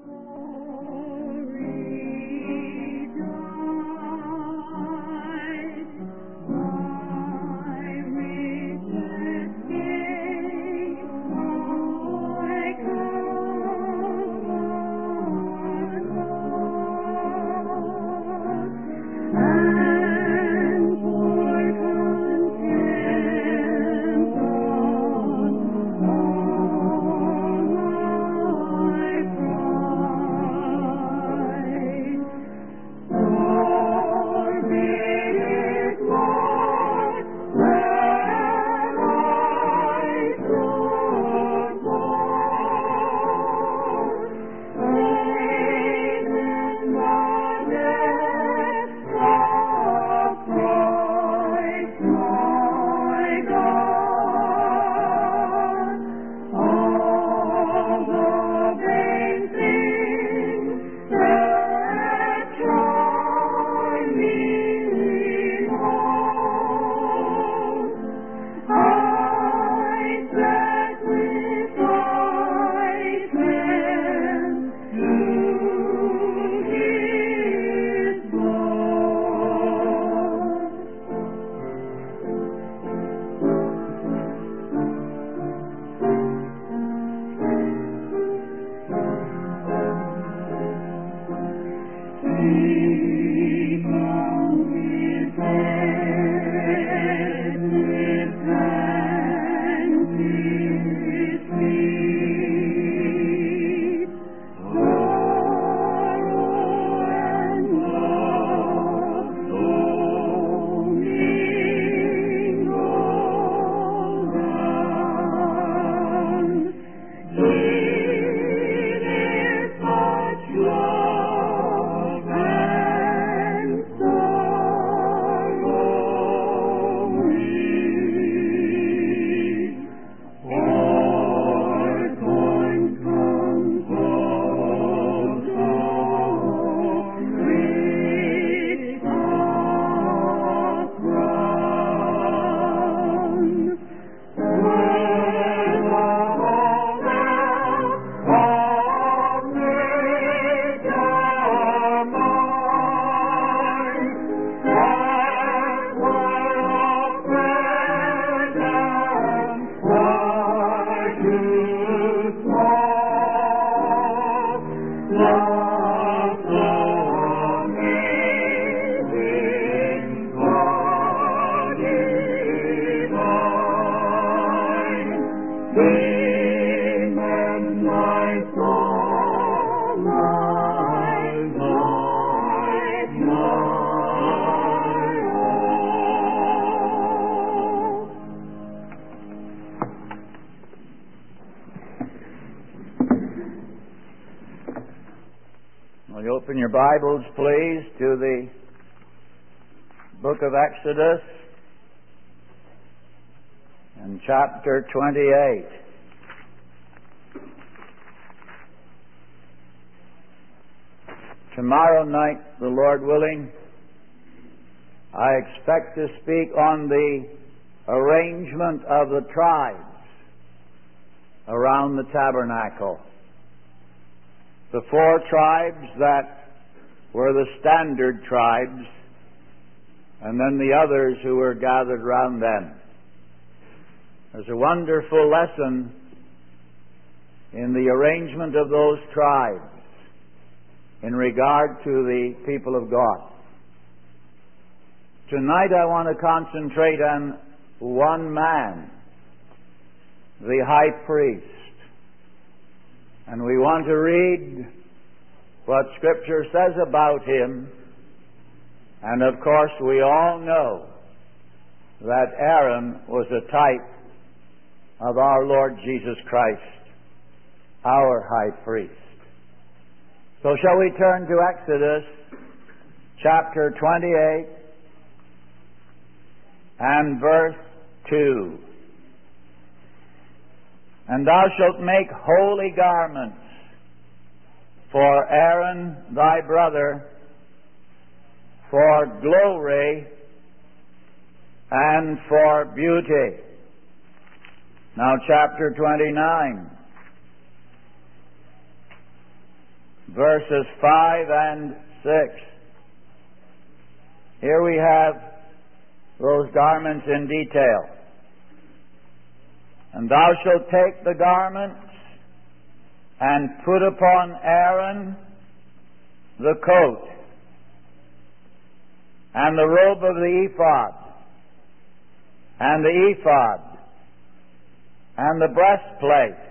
Will you open your Bibles, please, to the book of Exodus and chapter 28. Tomorrow night, the Lord willing, I expect to speak on the arrangement of the tribes around the tabernacle. The 4 tribes that were the standard tribes, and then the others who were gathered round them. There's a wonderful lesson in the arrangement of those tribes in regard to the people of God. Tonight I want to concentrate on one man, the high priest. And we want to read what Scripture says about him. And of course we all know that Aaron was a type of our Lord Jesus Christ, our high priest. So shall we turn to Exodus chapter 28 and verse 2. And thou shalt make holy garments for Aaron thy brother, for glory and for beauty. Now chapter 29. verses 5 and 6. Here we have those garments in detail. And thou shalt take the garments and put upon Aaron the coat and the robe of the ephod and the ephod and the breastplate,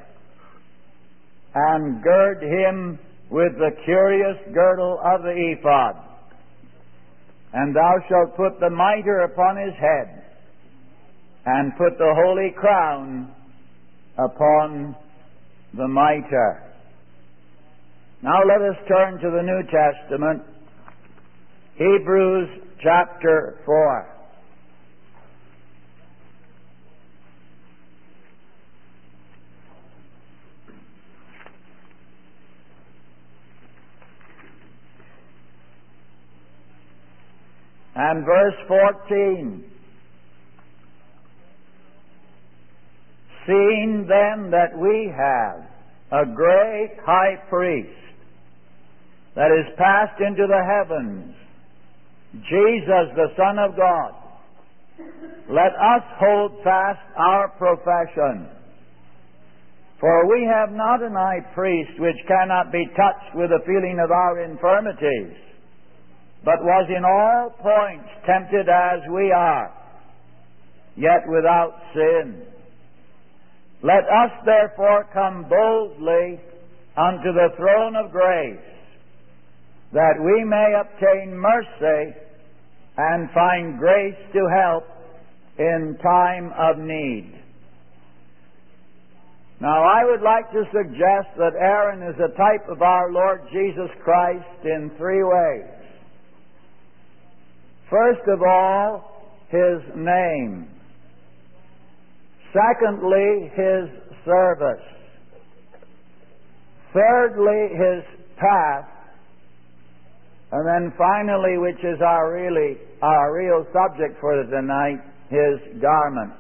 and gird him with the curious girdle of the ephod. And thou shalt put the mitre upon his head, and put the holy crown upon the mitre. Now let us turn to the New Testament, Hebrews chapter 4. And verse 14. Seeing then that we have a great high priest that is passed into the heavens, Jesus the Son of God, let us hold fast our profession. For we have not an high priest which cannot be touched with the feeling of our infirmities, but was in all points tempted as we are, yet without sin. Let us therefore come boldly unto the throne of grace, that we may obtain mercy and find grace to help in time of need. Now, I would like to suggest that Aaron is a type of our Lord Jesus Christ in three ways. First of all, his name. Secondly, his service. Thirdly, his path. And then finally, which is our real subject for tonight, his garments.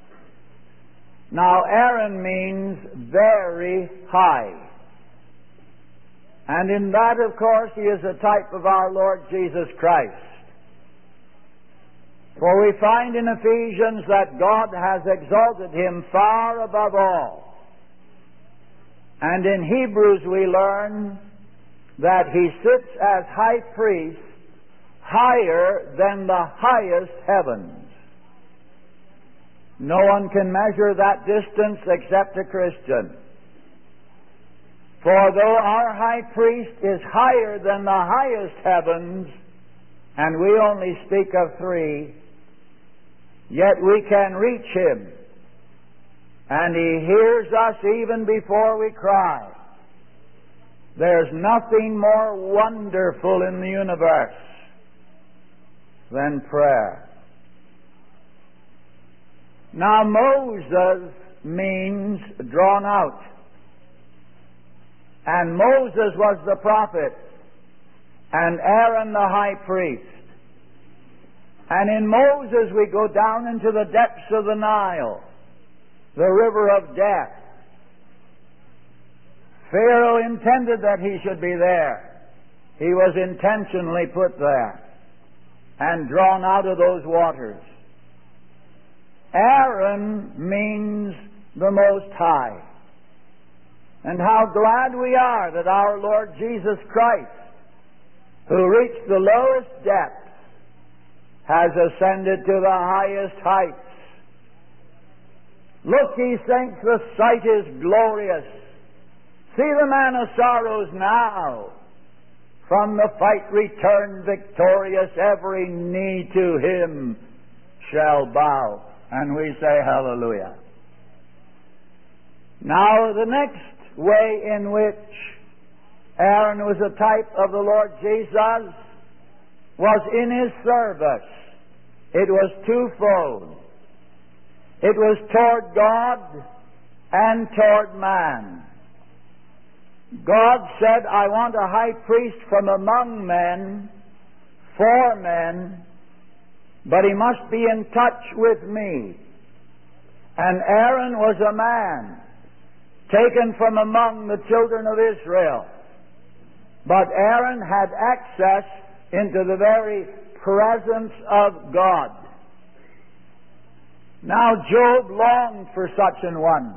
Now, Aaron means very high. And in that, of course, he is a type of our Lord Jesus Christ. For we find in Ephesians that God has exalted him far above all. And in Hebrews we learn that he sits as high priest higher than the highest heavens. No one can measure that distance except a Christian. For though our high priest is higher than the highest heavens, and we only speak of three, yet we can reach him, and he hears us even before we cry. There's nothing more wonderful in the universe than prayer. Now, Moses means drawn out, and Moses was the prophet, and Aaron the high priest. And in Moses we go down into the depths of the Nile, the river of death. Pharaoh intended that he should be there. He was intentionally put there and drawn out of those waters. Aaron means the Most High. And how glad we are that our Lord Jesus Christ, who reached the lowest depths, has ascended to the highest heights. Look, ye saints, the sight is glorious. See the man of sorrows now. From the fight returned victorious, every knee to him shall bow. And we say hallelujah. Now, the next way in which Aaron was a type of the Lord Jesus was in his service. It was twofold. It was toward God and toward man. God said, I want a high priest from among men, for men, but he must be in touch with me. And Aaron was a man taken from among the children of Israel. but Aaron had access into the very presence of God. Now Job longed for such an one.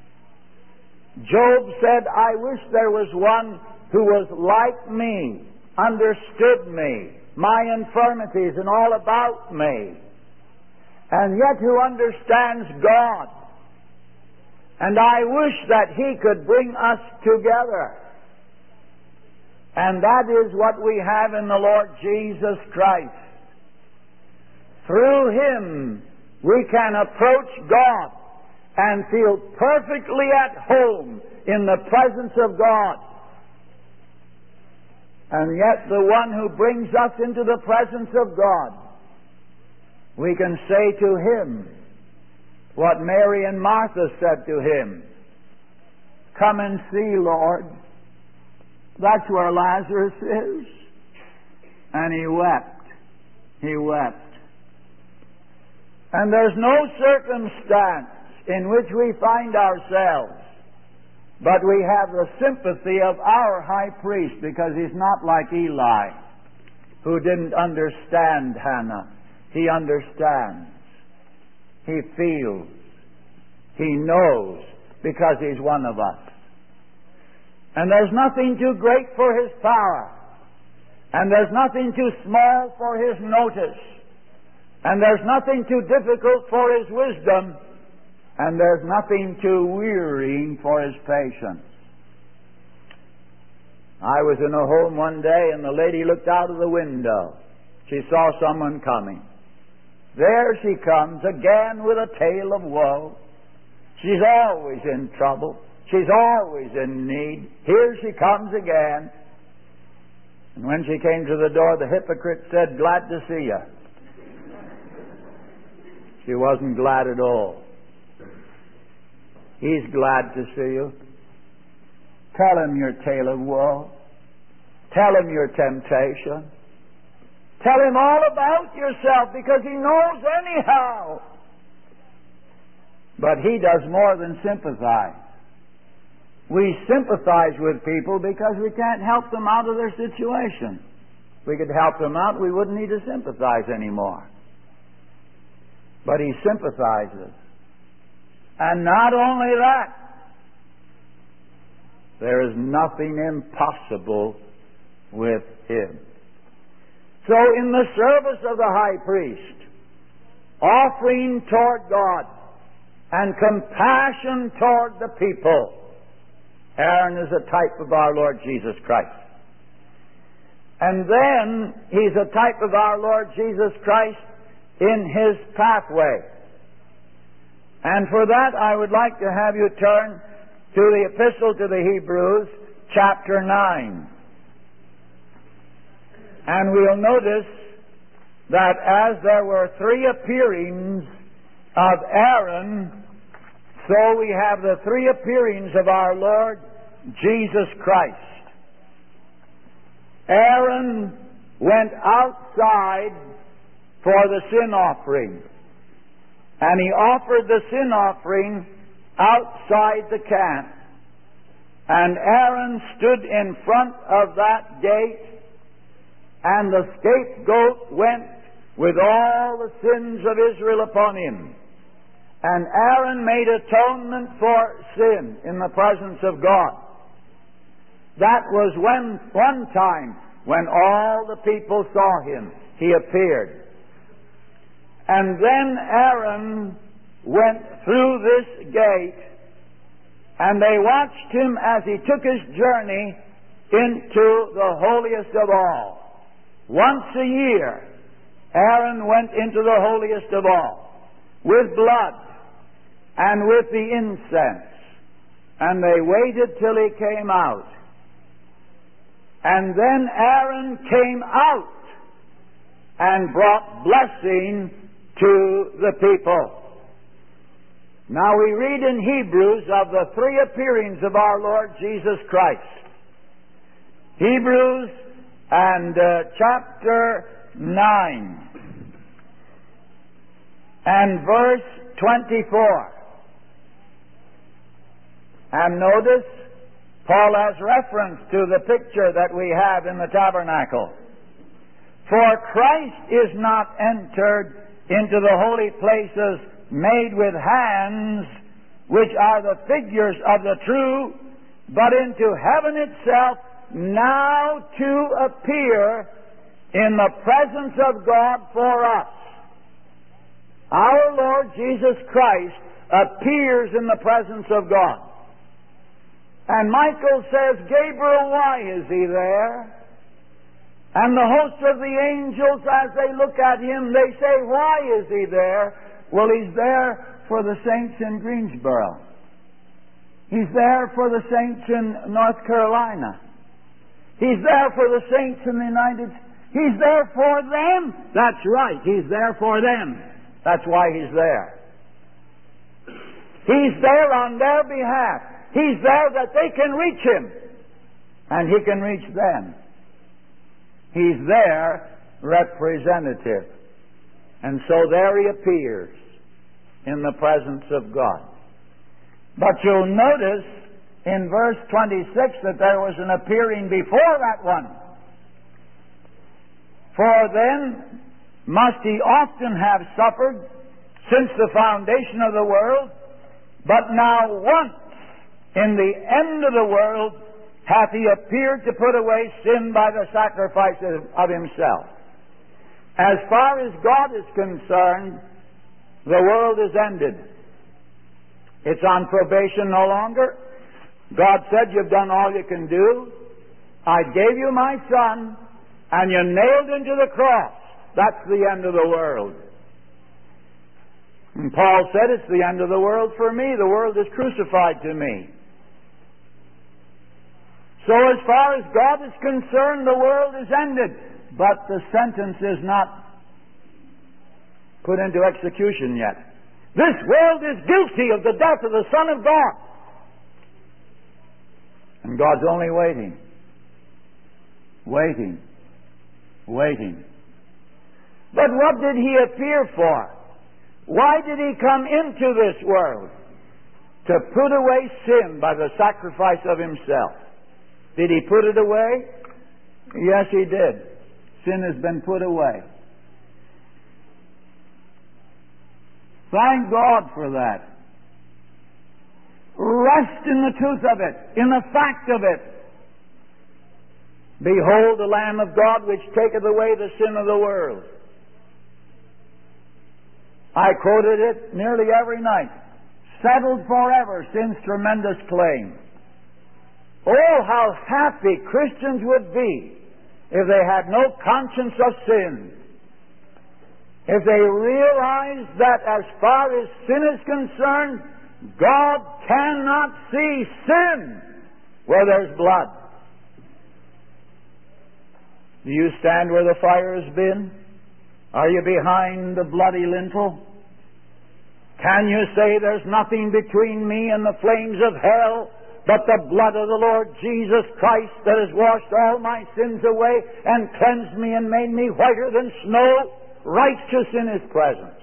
Job said, I wish there was one who was like me, understood me, my infirmities and all about me, and yet who understands God. And I wish that He could bring us together. And that is what we have in the Lord Jesus Christ. Through Him we can approach God and feel perfectly at home in the presence of God. And yet the one who brings us into the presence of God, we can say to Him what Mary and Martha said to Him. Come and see, Lord. That's where Lazarus is. And he wept. He wept. And there's no circumstance in which we find ourselves, but we have the sympathy of our high priest, because he's not like Eli, who didn't understand Hannah. He understands. He feels. He knows, because he's one of us. And there's nothing too great for His power. And there's nothing too small for His notice. And there's nothing too difficult for His wisdom. And there's nothing too wearying for His patience. I was in a home one day, and the lady looked out of the window. She saw someone coming. There she comes again with a tale of woe. She's always in trouble. She's always in need. Here she comes again. And when she came to the door, the hypocrite said, glad to see you. She wasn't glad at all. He's glad to see you. Tell Him your tale of woe. Tell Him your temptation. Tell Him all about yourself, because He knows anyhow. But He does more than sympathize. We sympathize with people because we can't help them out of their situation. If we could help them out, we wouldn't need to sympathize anymore. But He sympathizes. And not only that, there is nothing impossible with Him. So in the service of the high priest, offering toward God and compassion toward the people, Aaron is a type of our Lord Jesus Christ. And then he's a type of our Lord Jesus Christ in His pathway. And for that I would like to have you turn to the Epistle to the Hebrews, chapter 9. And we'll notice that as there were 3 appearings of Aaron, so we have the 3 appearings of our Lord Jesus Christ. Aaron went outside for the sin offering, and he offered the sin offering outside the camp. And Aaron stood in front of that gate, and the scapegoat went with all the sins of Israel upon him. And Aaron made atonement for sin in the presence of God. That was one time when all the people saw him. He appeared. And then Aaron went through this gate, and they watched him as he took his journey into the holiest of all. Once a year, Aaron went into the holiest of all with blood and with the incense. And they waited till he came out. And then Aaron came out and brought blessing to the people. Now we read in Hebrews of the 3 appearings of our Lord Jesus Christ. Hebrews and chapter 9 and verse 24. And notice, Paul has reference to the picture that we have in the tabernacle. For Christ is not entered into the holy places made with hands, which are the figures of the true, but into heaven itself, now to appear in the presence of God for us. Our Lord Jesus Christ appears in the presence of God. And Michael says, Gabriel, why is he there? And the host of the angels, as they look at him, they say, why is he there? Well, he's there for the saints in Greensboro. He's there for the saints in North Carolina. He's there for the saints in the United States. He's there for them. That's right. He's there for them. That's why he's there. He's there on their behalf. He's there that they can reach him. And he can reach them. He's their representative. And so there he appears in the presence of God. But you'll notice in verse 26 that there was an appearing before that one. For then must he often have suffered since the foundation of the world, but now once in the end of the world hath he appeared to put away sin by the sacrifice of himself. As far as God is concerned, the world is ended. It's on probation no longer. God said, you've done all you can do. I gave you my Son, and you're nailed into the cross. That's the end of the world. And Paul said, it's the end of the world for me. The world is crucified to me. So as far as God is concerned, the world is ended. But the sentence is not put into execution yet. This world is guilty of the death of the Son of God. And God's only waiting. Waiting. Waiting. But what did he appear for? Why did he come into this world? To put away sin by the sacrifice of himself. Did he put it away? Yes, he did. Sin has been put away. Thank God for that. Rest in the truth of it, in the fact of it. Behold the Lamb of God which taketh away the sin of the world. I quoted it nearly every night. Settled forever, sin's tremendous claim. Oh, how happy Christians would be if they had no conscience of sin. If they realized that as far as sin is concerned, God cannot see sin where there's blood. Do you stand where the fire has been? Are you behind the bloody lintel? Can you say there's nothing between me and the flames of hell but the blood of the Lord Jesus Christ that has washed all my sins away and cleansed me and made me whiter than snow, righteous in His presence?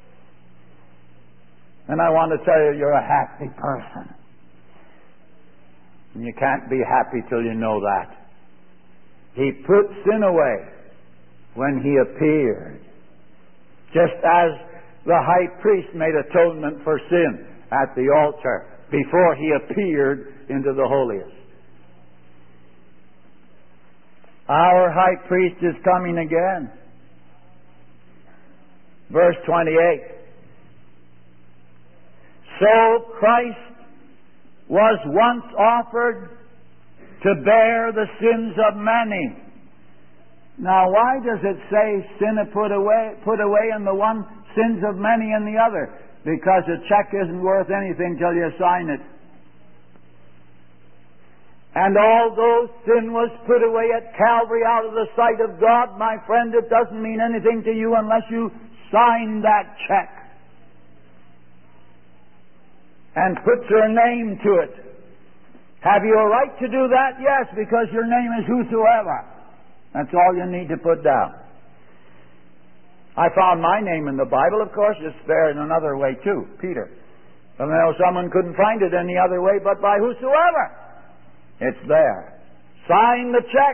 And I want to tell you, you're a happy person. And you can't be happy till you know that. He put sin away when He appeared. Just as the high priest made atonement for sin at the altar before he appeared into the holiest. Our high priest is coming again. Verse 28. So Christ was once offered to bear the sins of many. Now, why does it say sin put away in the one, sins of many in the other? Because a check isn't worth anything till you sign it. And although sin was put away at Calvary out of the sight of God, my friend, it doesn't mean anything to you unless you sign that check and put your name to it. Have you a right to do that? Yes, because your name is whosoever. That's all you need to put down. I found my name in the Bible. Of course, it's there in another way too, Peter. But I know someone couldn't find it any other way but by whosoever. It's there. Sign the check.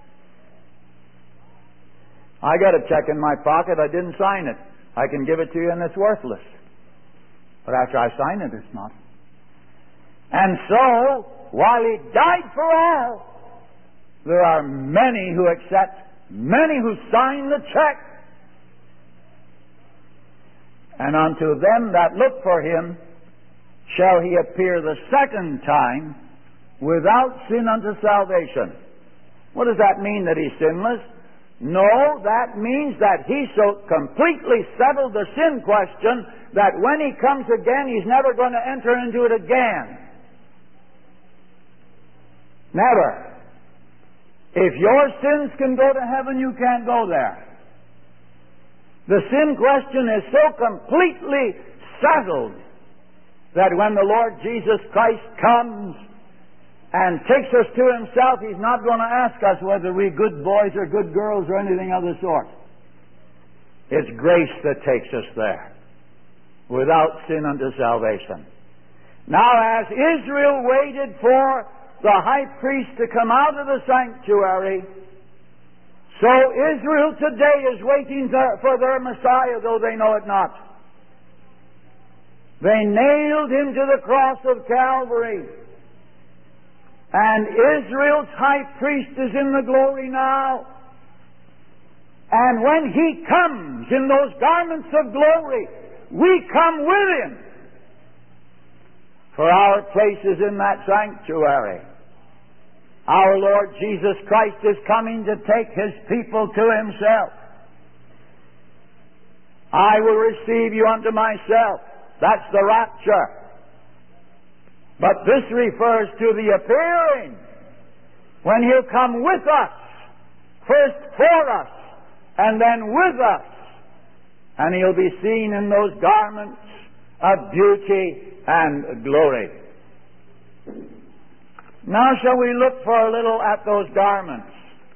I got a check in my pocket. I didn't sign it. I can give it to you and it's worthless. But after I sign it, it's not. And so, while He died for all, there are many who accept, many who sign the check. And unto them that look for Him shall He appear the second time without sin unto salvation. What does that mean, that He's sinless? No, that means that He so completely settled the sin question that when He comes again, He's never going to enter into it again. Never. If your sins can go to heaven, you can't go there. The sin question is so completely settled that when the Lord Jesus Christ comes and takes us to Himself, He's not going to ask us whether we're good boys or good girls or anything of the sort. It's grace that takes us there, without sin unto salvation. Now, as Israel waited for the high priest to come out of the sanctuary, so Israel today is waiting for their Messiah, though they know it not. They nailed Him to the cross of Calvary. And Israel's high priest is in the glory now. And when He comes in those garments of glory, we come with Him. For our place is in that sanctuary. Our Lord Jesus Christ is coming to take His people to Himself. I will receive you unto myself. That's the rapture. But this refers to the appearing, when He'll come with us, first for us, and then with us. And He'll be seen in those garments of beauty and glory. Now shall we look for a little at those garments.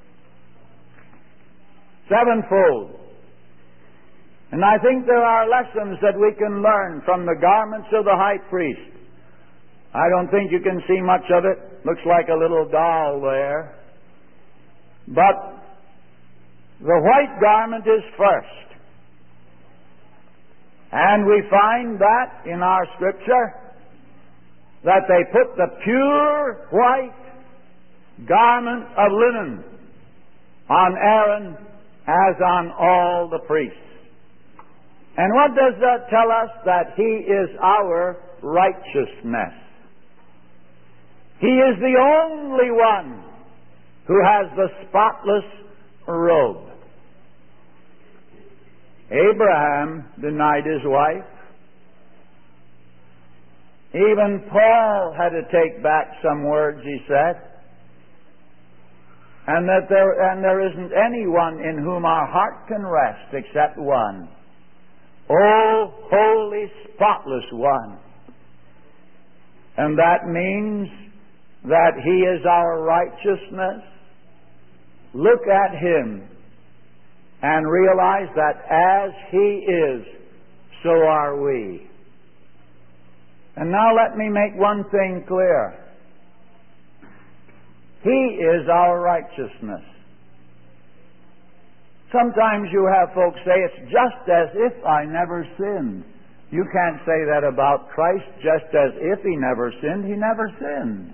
Sevenfold. And I think there are lessons that we can learn from the garments of the high priest. I don't think you can see much of it. Looks like a little doll there. But the white garment is first. And we find that in our Scripture, that they put the pure white garment of linen on Aaron as on all the priests. And what does that tell us? That He is our righteousness. He is the only one who has the spotless robe. Abraham denied his wife. Even Paul had to take back some words he said. And that there isn't anyone in whom our heart can rest except one. Oh, holy, spotless one. And that means that He is our righteousness. Look at Him and realize that as He is, so are we. And now let me make one thing clear. He is our righteousness. Sometimes you have folks say, it's just as if I never sinned. You can't say that about Christ. Just as if He never sinned, He never sinned.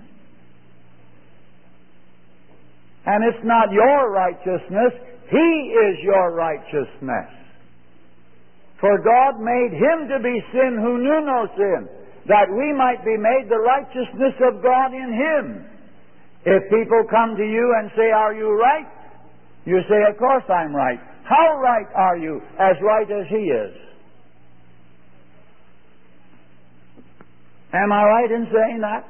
And it's not your righteousness. He is your righteousness. For God made Him to be sin who knew no sin, that we might be made the righteousness of God in Him. If people come to you and say, are you right? You say, of course I'm right. How right are you? As right as He is. Am I right in saying that?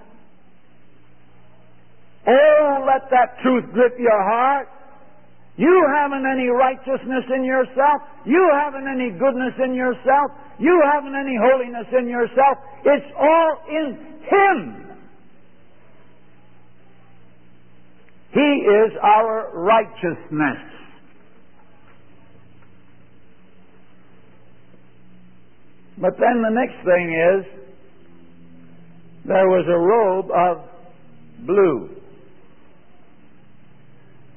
Oh, let that truth grip your heart. You haven't any righteousness in yourself. You haven't any goodness in yourself. You haven't any holiness in yourself. It's all in Him. He is our righteousness. But then the next thing is, there was a robe of blue.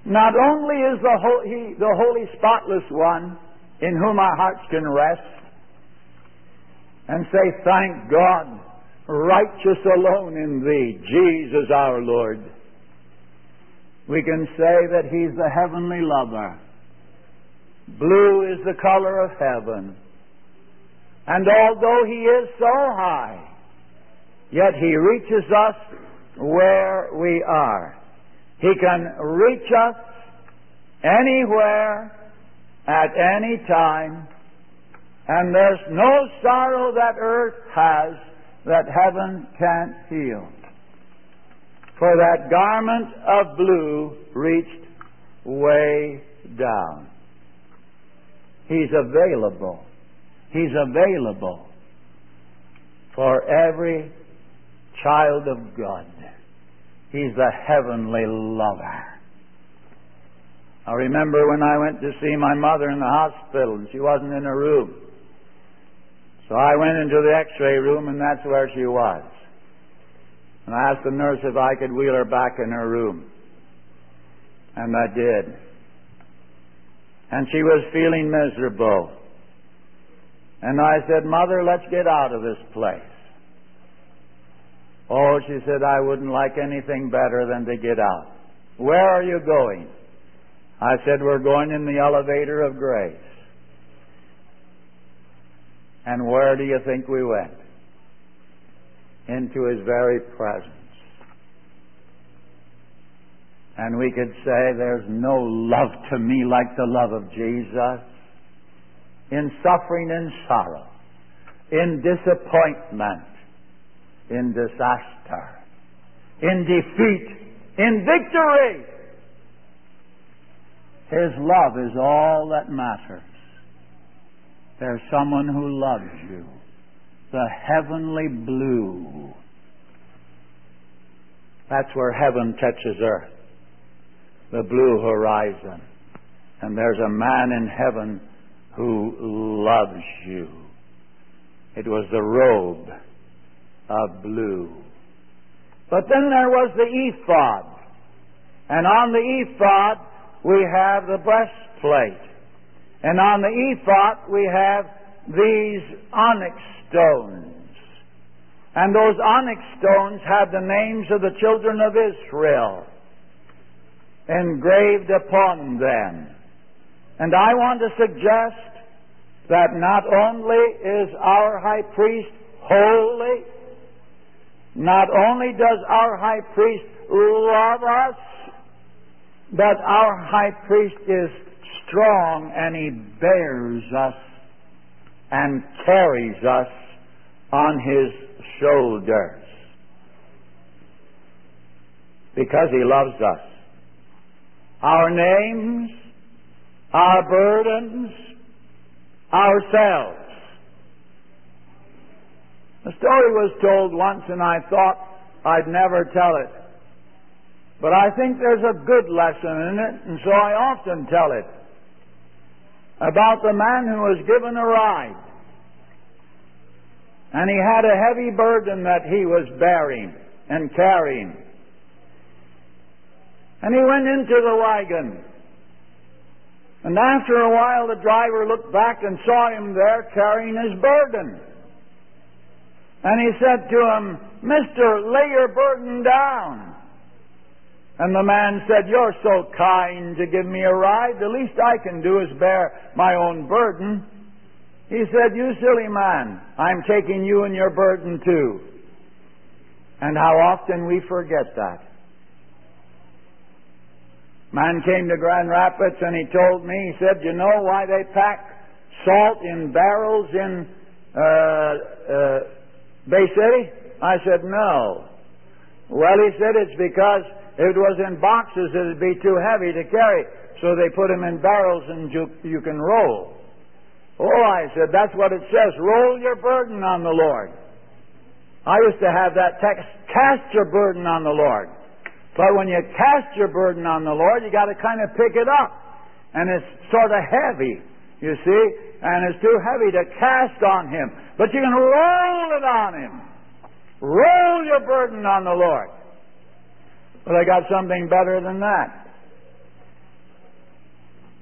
Not only is He the holy, spotless one in whom our hearts can rest and say, thank God, righteous alone in Thee, Jesus our Lord. We can say that He's the heavenly lover. Blue is the color of heaven. And although He is so high, yet He reaches us where we are. He can reach us anywhere, at any time, and there's no sorrow that earth has that heaven can't heal. For that garment of blue reached way down. He's available. He's available for every child of God. He's the heavenly lover. I remember when I went to see my mother in the hospital and she wasn't in her room. So I went into the x-ray room and that's where she was. And I asked the nurse if I could wheel her back in her room. And I did. And she was feeling miserable. And I said, Mother, let's get out of this place. Oh, she said, I wouldn't like anything better than to get out. Where are you going? I said, we're going in the elevator of grace. And where do you think we went? Into His very presence. And we could say, there's no love to me like the love of Jesus. In suffering and sorrow, in disappointment, in disaster, in defeat, in victory. His love is all that matters. There's someone who loves you. The heavenly blue. That's where heaven touches earth. The blue horizon. And there's a man in heaven who loves you. It was the robe of blue. But then there was the ephod. And on the ephod we have the breastplate. And on the ephod we have these onyx stones. And those onyx stones have the names of the children of Israel engraved upon them. And I want to suggest that not only is our high priest holy, not only does our high priest love us, but our high priest is strong and he bears us and carries us on his shoulders because he loves us. Our names, our burdens, ourselves. The story was told once and I thought I'd never tell it. But I think there's a good lesson in it, and so I often tell it. About the man who was given a ride. And he had a heavy burden that he was bearing and carrying. And he went into the wagon. And after a while the driver looked back and saw him there carrying his burden. And he said to him, "Mister, lay your burden down." And the man said, "You're so kind to give me a ride. The least I can do is bear my own burden." He said, "You silly man, I'm taking you and your burden too." And how often we forget that. Man came to Grand Rapids and he told me, he said, "You know why they pack salt in barrels in Bay City?" I said, "No." Well, he said, "It's because if it was in boxes, it would be too heavy to carry. So they put them in barrels and you can roll." Oh, I said, that's what it says. Roll your burden on the Lord. I used to have that text, cast your burden on the Lord. But when you cast your burden on the Lord, you got to kind of pick it up. And it's sort of heavy, you see. And it's too heavy to cast on Him. But you can roll it on Him. Roll your burden on the Lord. But I got something better than that.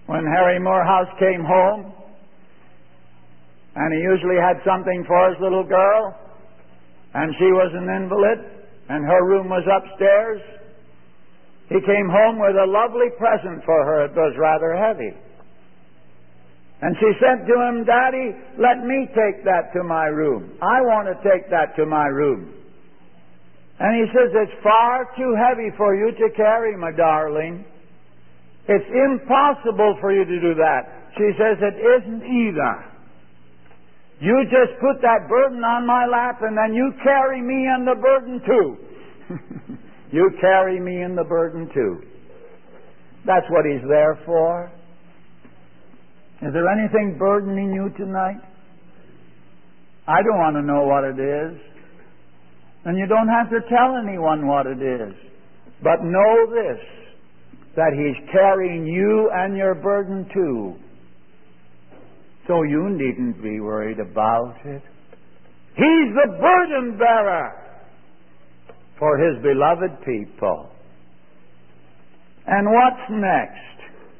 when Harry Morehouse came home, and he usually had something for his little girl, and she was an invalid, and her room was upstairs, he came home with a lovely present for her. It was rather heavy. And she said to him, "Daddy, let me take that to my room. I want to take that to my room." And he says, "It's far too heavy for you to carry, my darling. It's impossible for you to do that." She says, "It isn't either. You just put that burden on my lap and then you carry me and the burden too." You carry me and the burden too. That's what He's there for. Is there anything burdening you tonight? I don't want to know what it is. And you don't have to tell anyone what it is. But know this, that He's carrying you and your burden too. So you needn't be worried about it. He's the burden bearer for His beloved people. And what's next?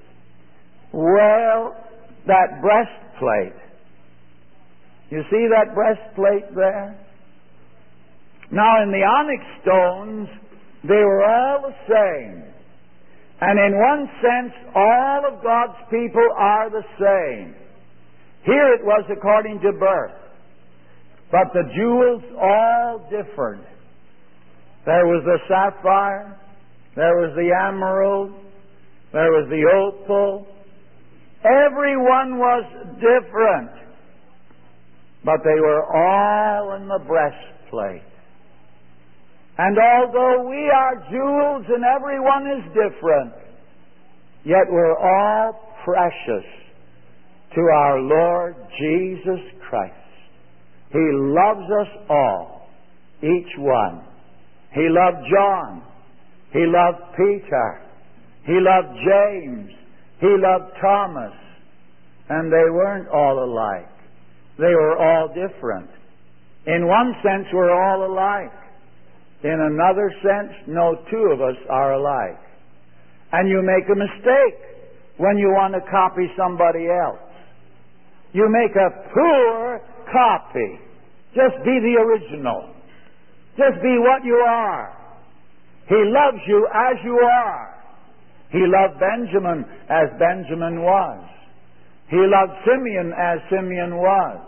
Well, that breastplate. You see that breastplate there? Now, in the onyx stones, they were all the same. And in one sense, all of God's people are the same. Here it was according to birth. But the jewels all differed. There was the sapphire, there was the emerald, there was the opal. Everyone was different. But they were all in the breastplate. And although we are jewels and everyone is different, yet we're all precious to our Lord Jesus Christ. He loves us all, each one. He loved John. He loved Peter. He loved James. He loved Thomas. And they weren't all alike. They were all different. In one sense, we're all alike. In another sense, no two of us are alike. And you make a mistake when you want to copy somebody else. You make a poor copy. Just be the original. Just be what you are. He loves you as you are. He loved Benjamin as Benjamin was. He loved Simeon as Simeon was.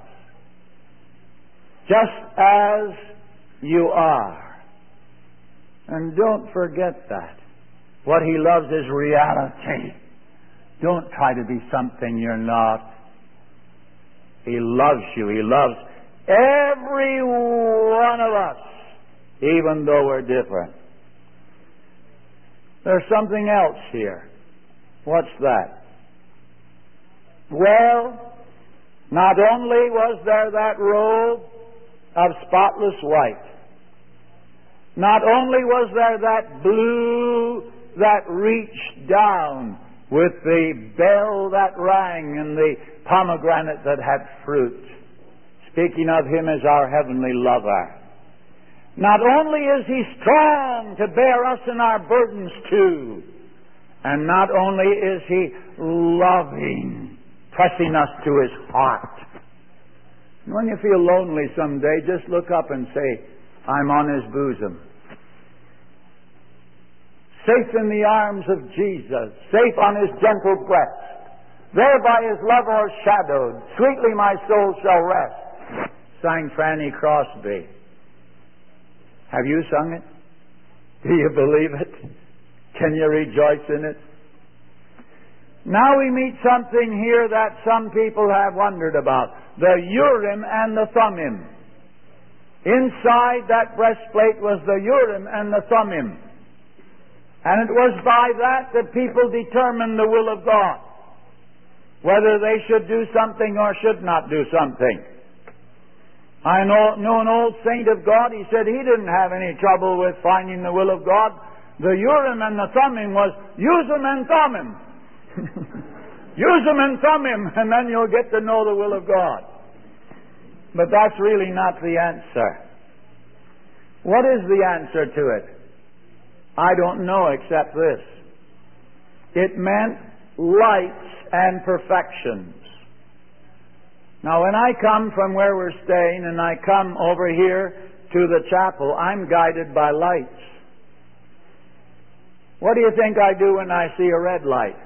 Just as you are. And don't forget that. What He loves is reality. Don't try to be something you're not. He loves you. He loves every one of us, even though we're different. There's something else here. What's that? Well, not only was there that robe of spotless white, not only was there that blue that reached down with the bell that rang and the pomegranate that had fruit, speaking of Him as our heavenly lover. Not only is He strong to bear us and our burdens too, and not only is He loving, pressing us to His heart. And when you feel lonely someday, just look up and say, "I'm on His bosom." Safe in the arms of Jesus, safe on His gentle breast, there by His love o'ershadowed, sweetly my soul shall rest, sang Fanny Crosby. Have you sung it? Do you believe it? Can you rejoice in it? Now we meet something here that some people have wondered about. The Urim and the Thummim. Inside that breastplate was the Urim and the Thummim. And it was by that people determined the will of God, whether they should do something or should not do something. I know an old saint of God, he said he didn't have any trouble with finding the will of God. The Urim and the Thummim was, use them and thumb him. Use them and thumb him, and then you'll get to know the will of God. But that's really not the answer. What is the answer to it? I don't know except this. It meant lights and perfections. Now, when I come from where we're staying and I come over here to the chapel, I'm guided by lights. What do you think I do when I see a red light?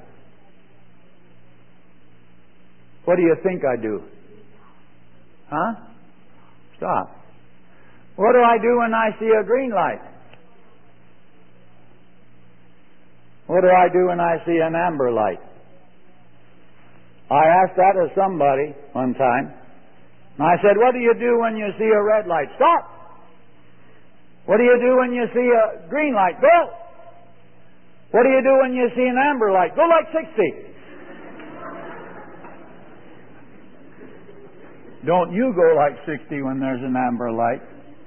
What do you think I do? Huh? Stop. What do I do when I see a green light? What do I do when I see an amber light? I asked that of somebody one time. And I said, what do you do when you see a red light? Stop! What do you do when you see a green light? Go! What do you do when you see an amber light? Go like 60. Don't you go like 60 when there's an amber light.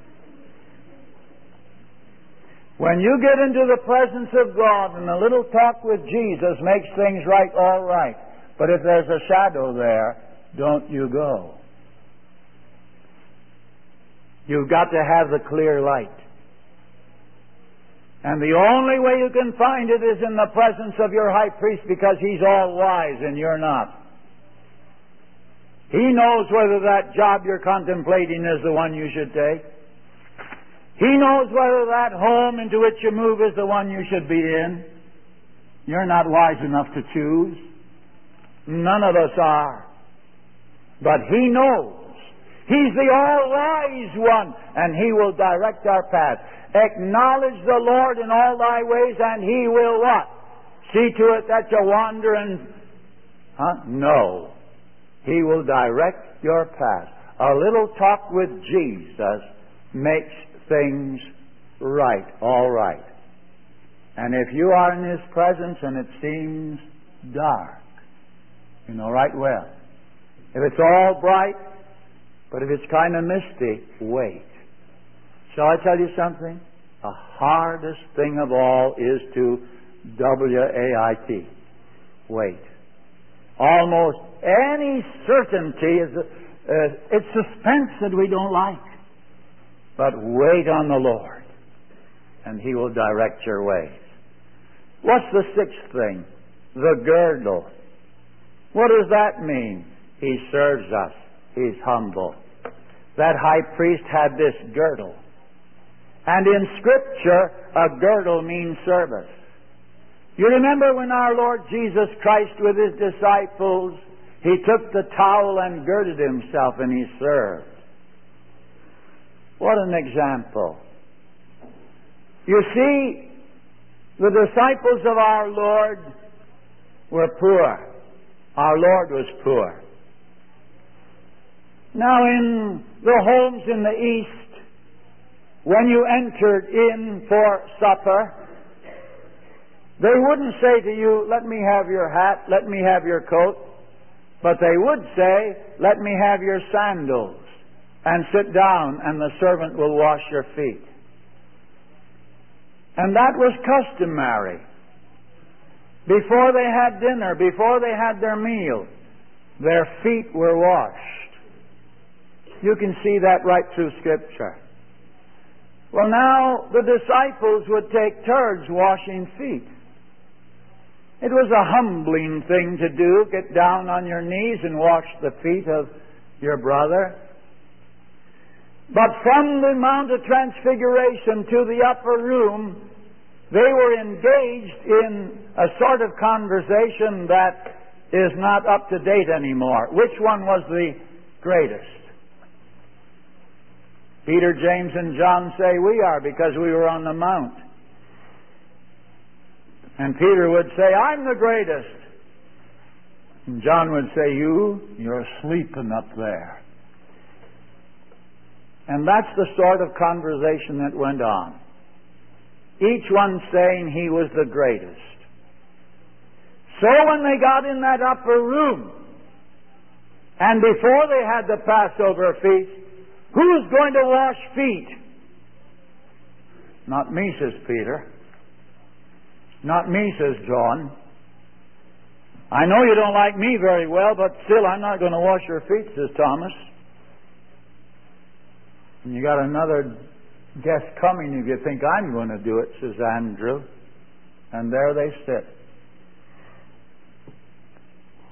When you get into the presence of God and a little talk with Jesus makes things right, all right. But if there's a shadow there, don't you go. You've got to have the clear light. And the only way you can find it is in the presence of your high priest, because he's all wise and you're not. He knows whether that job you're contemplating is the one you should take. He knows whether that home into which you move is the one you should be in. You're not wise enough to choose. None of us are. But He knows. He's the all-wise one, and He will direct our path. Acknowledge the Lord in all thy ways, and He will what? See to it that you wander and... No. He will direct your path. A little talk with Jesus makes things right, all right. And if you are in His presence and it seems dark, you know right well. If it's all bright, but if it's kind of misty, wait. Shall I tell you something? The hardest thing of all is to wait. Wait. Almost any certainty is it's suspense that we don't like. But wait on the Lord, and He will direct your ways. What's the sixth thing? The girdle. What does that mean? He serves us. He's humble. That high priest had this girdle. And in Scripture, a girdle means service. You remember when our Lord Jesus Christ with His disciples, He took the towel and girded Himself and He served. What an example. You see, the disciples of our Lord were poor. Our Lord was poor. Now in the homes in the East, when you entered in for supper, they wouldn't say to you, let me have your hat, let me have your coat, but they would say, let me have your sandals, and sit down, and the servant will wash your feet. And that was customary. Before they had dinner, before they had their meal, their feet were washed. You can see that right through Scripture. Well, now the disciples would take turns washing feet. It was a humbling thing to do, get down on your knees and wash the feet of your brother. But from the Mount of Transfiguration to the upper room, they were engaged in a sort of conversation that is not up to date anymore. Which one was the greatest? Peter, James, and John say we are, because we were on the mount. And Peter would say, I'm the greatest. And John would say, you're sleeping up there. And that's the sort of conversation that went on. Each one saying he was the greatest. So when they got in that upper room, and before they had the Passover feast, who's going to wash feet? Not me, says Peter. Not me, says John. I know you don't like me very well, but still I'm not going to wash your feet, says Thomas. And you got another guest coming if you think I'm going to do it, says Andrew. And there they sit.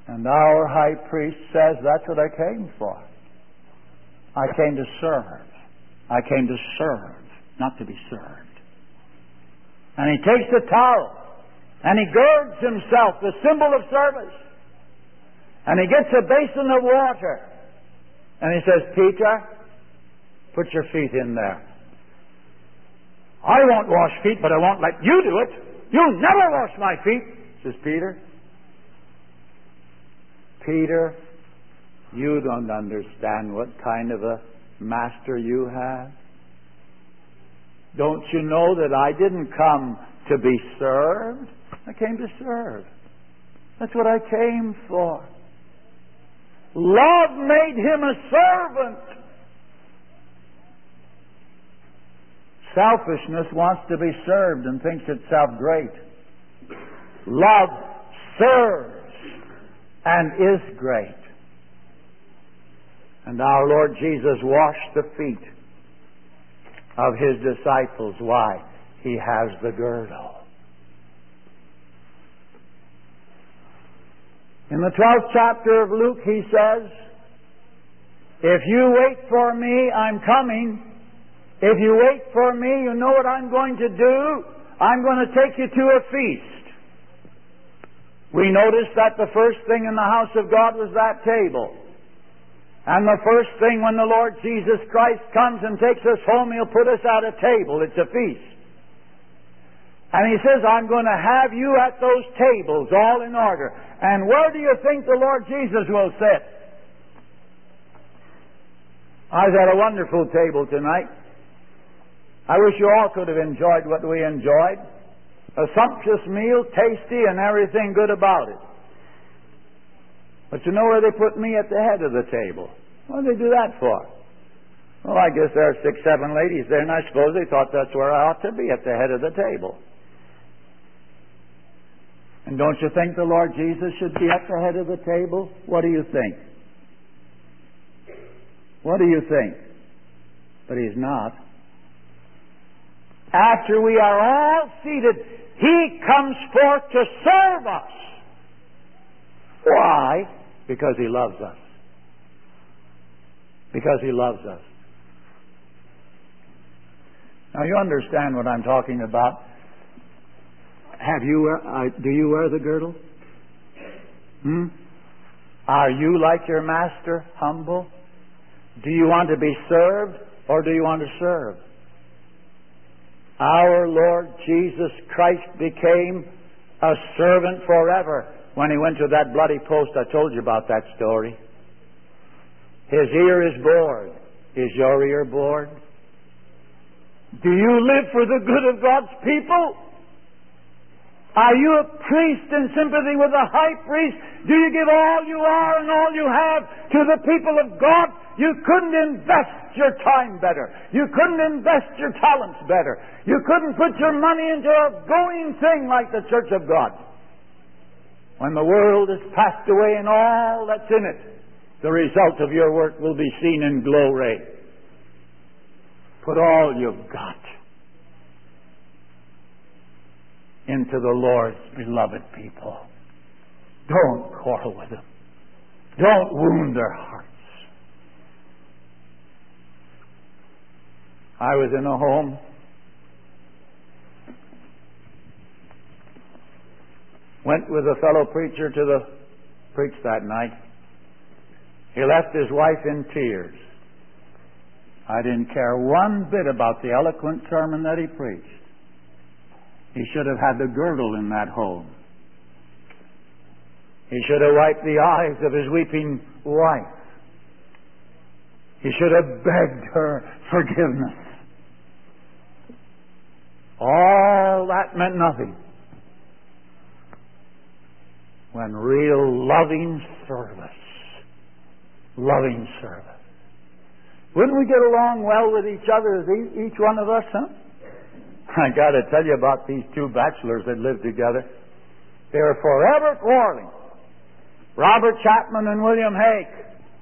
And our high priest says, that's what I came for. I came to serve. I came to serve, not to be served. And he takes the towel and he girds himself, the symbol of service. And he gets a basin of water. And he says, Peter, put your feet in there. I won't wash feet, but I won't let you do it. You'll never wash my feet, says Peter. Peter, you don't understand what kind of a master you have. Don't you know that I didn't come to be served? I came to serve. That's what I came for. Love made him a servant. Selfishness wants to be served and thinks itself great. Love serves and is great. And our Lord Jesus washed the feet of his disciples. Why? He has the girdle. In the 12th chapter of Luke, he says, if you wait for me, I'm coming. If you wait for me, you know what I'm going to do? I'm going to take you to a feast. We noticed that the first thing in the house of God was that table. And the first thing when the Lord Jesus Christ comes and takes us home, He'll put us at a table. It's a feast. And He says, I'm going to have you at those tables, all in order. And where do you think the Lord Jesus will sit? I was at a wonderful table tonight. I wish you all could have enjoyed what we enjoyed. A sumptuous meal, tasty, and everything good about it. But you know where they put me at the head of the table? What do they do that for? Well, I guess there are 6, 7 ladies there, and I suppose they thought that's where I ought to be, at the head of the table. And don't you think the Lord Jesus should be at the head of the table? What do you think? What do you think? But He's not. After we are all seated, He comes forth to serve us. Why? Because He loves us. Because He loves us. Now you understand what I'm talking about. Do you wear the girdle? Are you like your master, humble? Do you want to be served, or do you want to serve? Our Lord Jesus Christ became a servant forever when He went to that bloody post. I told you about that story. His ear is bored. Is your ear bored? Do you live for the good of God's people? Are you a priest in sympathy with the high priest? Do you give all you are and all you have to the people of God? You couldn't invest your time better. You couldn't invest your talents better. You couldn't put your money into a going thing like the Church of God. When the world has passed away and all that's in it, the result of your work will be seen in glory. Put all you've got into the Lord's beloved people. Don't quarrel with them. Don't wound their hearts. I was in a home. Went with a fellow preacher to the preach that night. He left his wife in tears. I didn't care one bit about the eloquent sermon that he preached. He should have had the girdle in that home. He should have wiped the eyes of his weeping wife. He should have begged her forgiveness. All that meant nothing when real loving service. Wouldn't we get along well with each other, each one of us, huh? I got to tell you about these two bachelors that lived together. They were forever quarreling. Robert Chapman and William Hake.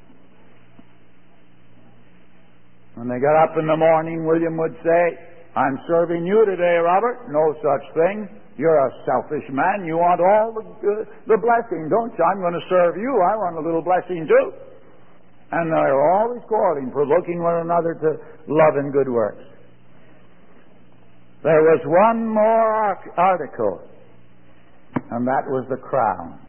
When they got up in the morning, William would say, I'm serving you today, Robert. No such thing. You're a selfish man. You want all the blessing, don't you? I'm going to serve you. I want a little blessing too. And they're always quarreling, provoking one another to love and good works. There was one more article, and that was the crown.